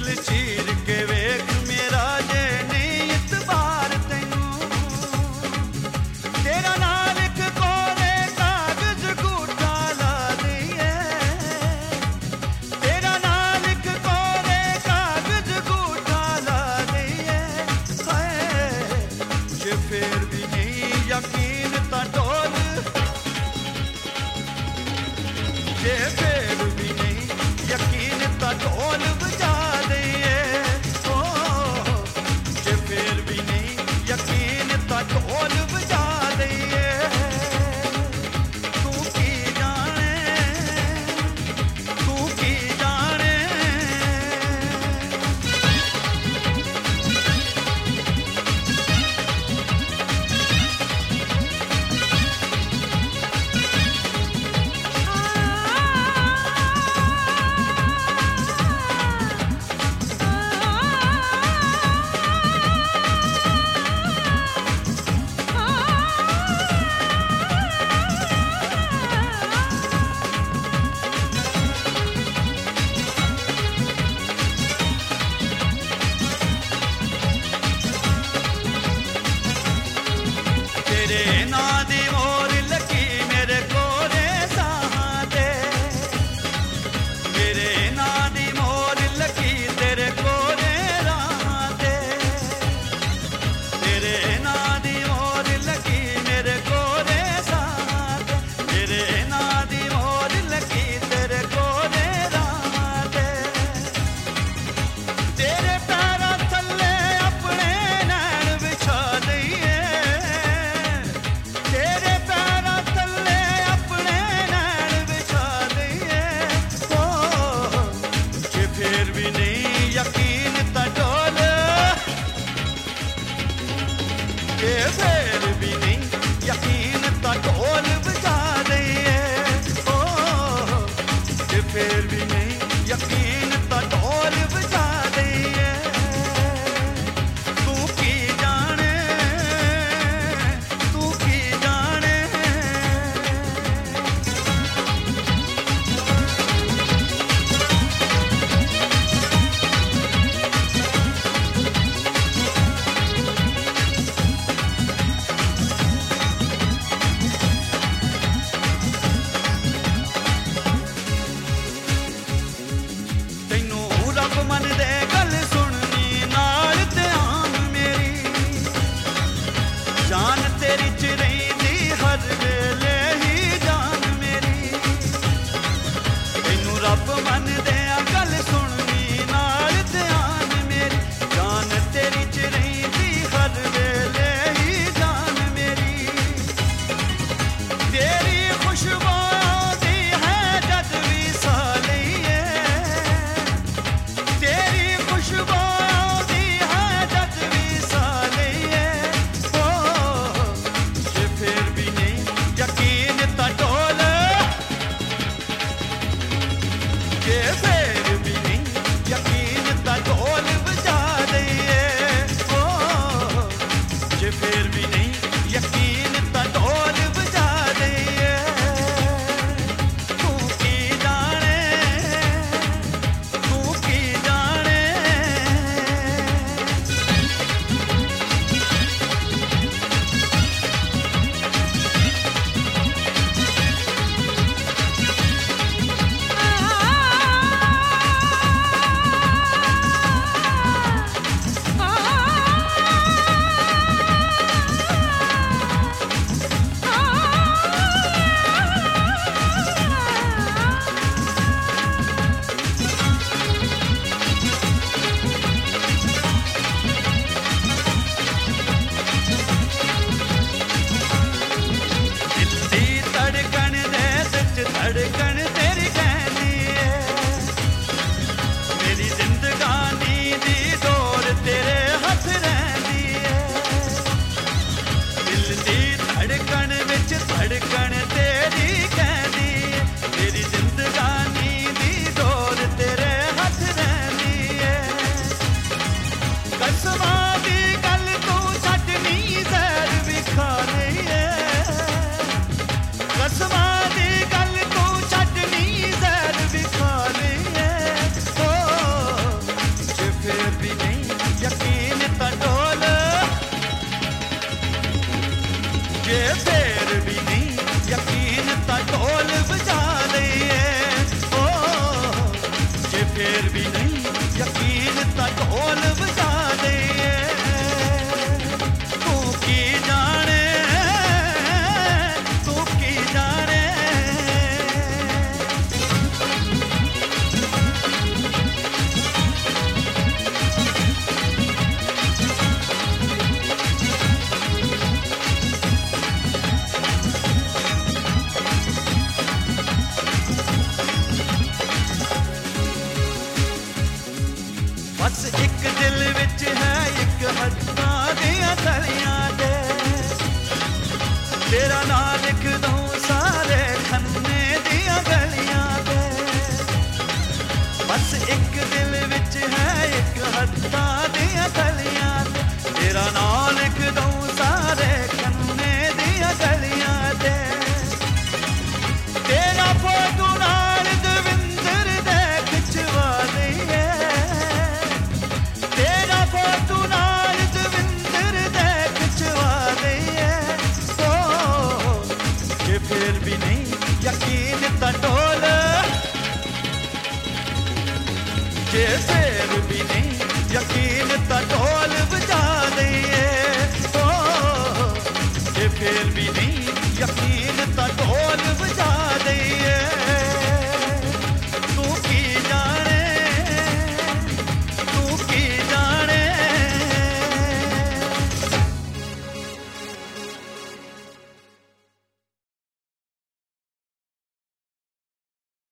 दिल चीर के वेख मेरा जे नहीं इतबार तैनू तेरा नाल एक कोरे कागज गूठा ला दईए तेरा नाल एक कोरे कागज गूठा ला दईए हाय जे फिर भी नहीं यकीन ता डोल जे फिर भी नहीं यकीन ता ढोल बजा दईए ओ जे फिर भी नहीं यकीन ता ढोल बजा दईए तू की जाने तू की जाने फिर भी नहीं यकीन ता ढोल बजा दईए ओ जे फिर भी नहीं यकीन ता ढोल बजा दईए तू की जाने तू की जाने मन दे गल सुननी नाल ध्यान मेरी जान तेरी च रहिंदी हर वेले ही जान मेरी तैनू रब मन दे गल सुननी नाल ध्यान मेरी जान तेरी च रहिंदी हर वेले ही जान मेरी तेरी खुशबू आउंदी है जद भी सालिए तेरी बस एक दिल विच है एक हत्थां दियां तलियां दे तेरा नां लिख दूं सारे खन्ने दियां गलियां दे बस एक दिल विच है एक हत्थां दियां तलियां दे तेरा नां लिख दूं सारे खन्ने दियां गलियां दे तेरा फोटो नाल दविंदर दे खिचवा लईए तेरा फोटो नाल दविंदर दे खिचवा लईए ये फिर भी नहीं यकीन ता टोल ये फिर भी नहीं यकीन ता ढोल बजा दईए ये फिर भी नहीं यकीन